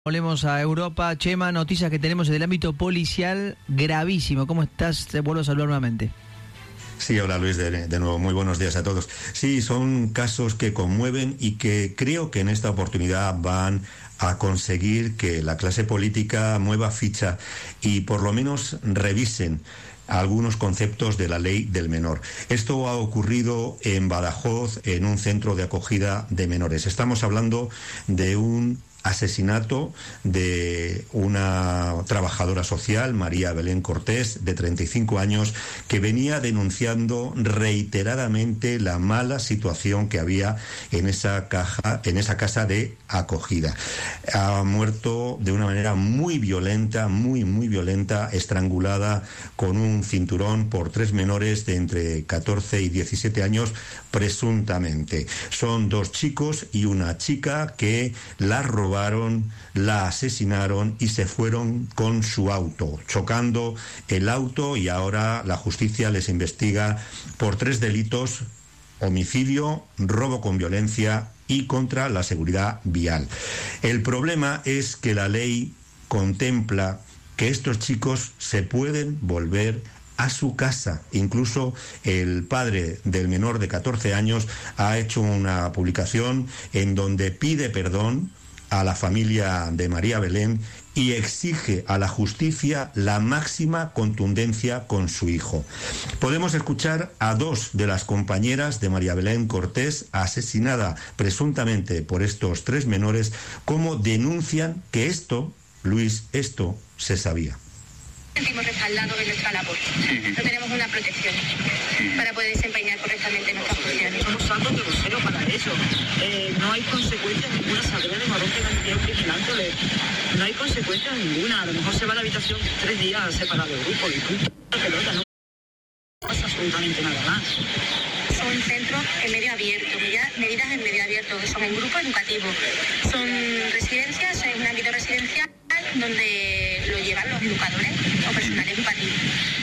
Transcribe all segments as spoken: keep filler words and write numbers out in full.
Volvemos a Europa. Chema, noticias que tenemos en el ámbito policial gravísimo. ¿Cómo estás? Te vuelvo a saludar nuevamente. Sí, hola Luis, de, de nuevo, muy buenos días a todos. Sí, son casos que conmueven y que creo que en esta oportunidad van a conseguir que la clase política mueva ficha y por lo menos revisen algunos conceptos de la ley del menor. Esto ha ocurrido en Badajoz, en un centro de acogida de menores. Estamos hablando de un asesinato de una trabajadora social, María Belén Cortés, de treinta y cinco años, que venía denunciando reiteradamente la mala situación que había en esa caja, en esa casa de acogida. Ha muerto de una manera muy violenta, muy, muy violenta, estrangulada con un cinturón por tres menores de entre catorce y diecisiete años, presuntamente. Son dos chicos y una chica que la robaron, la asesinaron y se fueron con su auto, chocando el auto, y ahora la justicia les investiga por tres delitos: homicidio, robo con violencia y contra la seguridad vial. El problema es que la ley contempla que estos chicos se pueden volver a su casa. Incluso el padre del menor de catorce años ha hecho una publicación en donde pide perdón a la familia de María Belén y exige a la justicia la máxima contundencia con su hijo. Podemos escuchar a dos de las compañeras de María Belén Cortés, asesinada presuntamente por estos tres menores, cómo denuncian que esto, Luis, esto se sabía. Sentimos respaldados de nuestra labor. No tenemos una protección para poder desempeñar correctamente nuestras funciones. Somos santos de vocero para eso. Eh, no hay consecuencias ninguna, saldrá de marrón que cantidad vigilándole. No hay consecuencias ninguna. A lo mejor se va a la habitación tres días separado del grupo y punto. Pelota, no pasa absolutamente nada más. Son centros en medio abierto, medidas en medio abierto, que son en grupo educativo. Son residencias, es un ámbito residencial donde lo llevan los educadores o personal educativo.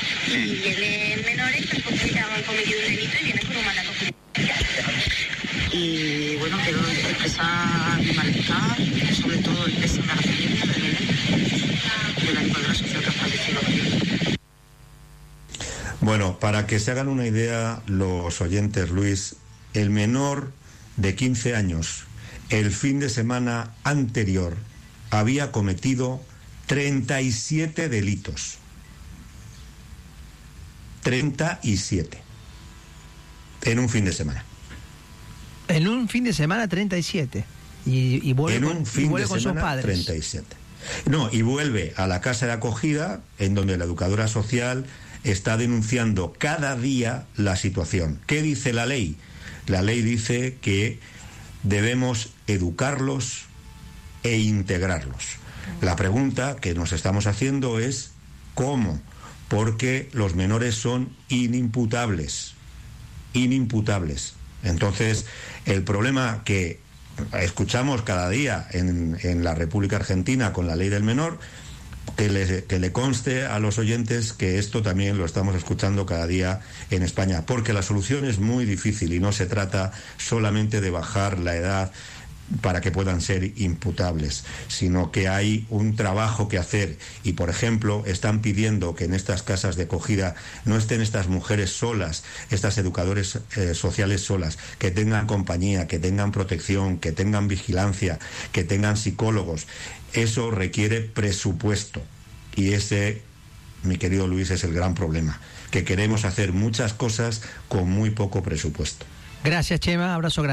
Y vienen menores que han cometido un delito y vienen por un mandato judicial. Y bueno, quiero expresar mi malestar, sobre todo el pésame a la familia de Belén, de la educadora social que ha fallecido. Bueno, para que se hagan una idea los oyentes, Luis, el menor de quince años, el fin de semana anterior, había cometido treinta y siete delitos. treinta y siete. En un fin de semana. En un fin de semana, treinta y siete. Y, y vuelve, en un con, fin y vuelve de con semana, sus padres. treinta y siete. No, y vuelve a la casa de acogida, en donde la educadora social está denunciando cada día la situación. ¿Qué dice la ley? La ley dice que debemos educarlos e integrarlos. La pregunta que nos estamos haciendo es ¿cómo? Porque los menores son inimputables, inimputables. Entonces, el problema que escuchamos cada día en, en la República Argentina con la ley del menor, que le, que le conste a los oyentes que esto también lo estamos escuchando cada día en España, porque la solución es muy difícil y no se trata solamente de bajar la edad para que puedan ser imputables, sino que hay un trabajo que hacer. Y por ejemplo, están pidiendo que en estas casas de acogida no estén estas mujeres solas, estas educadores eh, sociales solas, que tengan compañía, que tengan protección, que tengan vigilancia, que tengan psicólogos. Eso requiere presupuesto, y ese, mi querido Luis, es el gran problema, que queremos hacer muchas cosas con muy poco presupuesto. Gracias, Chema, abrazo grande.